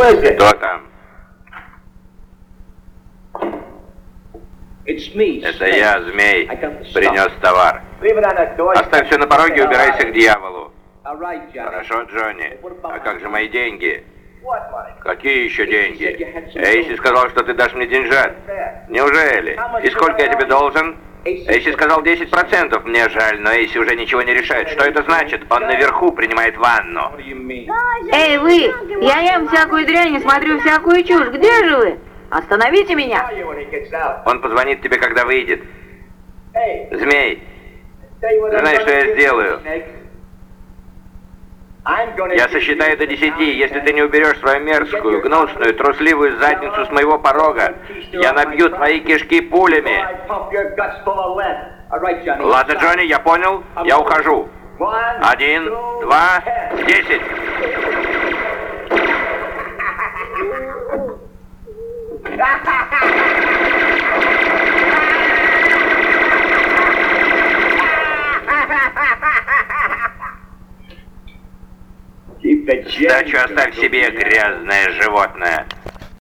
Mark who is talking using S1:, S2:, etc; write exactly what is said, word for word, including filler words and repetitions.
S1: Кто там? Это я, Змей. Принес товар. Оставь все на пороге и убирайся к дьяволу. Хорошо, Джонни. А как же мои деньги? Какие еще деньги? Эйси сказал, что ты дашь мне деньжат. Неужели? И сколько я тебе должен? Эйси сказал десять процентов. Мне жаль, но Эйси уже ничего не решает. Что это значит? Он наверху принимает ванну.
S2: Эй, вы! Я ем всякую дрянь и смотрю всякую чушь. Где же вы? Остановите меня!
S1: Он позвонит тебе, когда выйдет. Змей, знаешь, что я сделаю? Я сосчитаю до десяти. Если ты не уберешь свою мерзкую, гнусную, трусливую задницу с моего порога, я набью твои кишки пулями. Ладно, Джонни, я понял. Я ухожу. Один, два, десять. Сдачу оставь себе, грязное животное.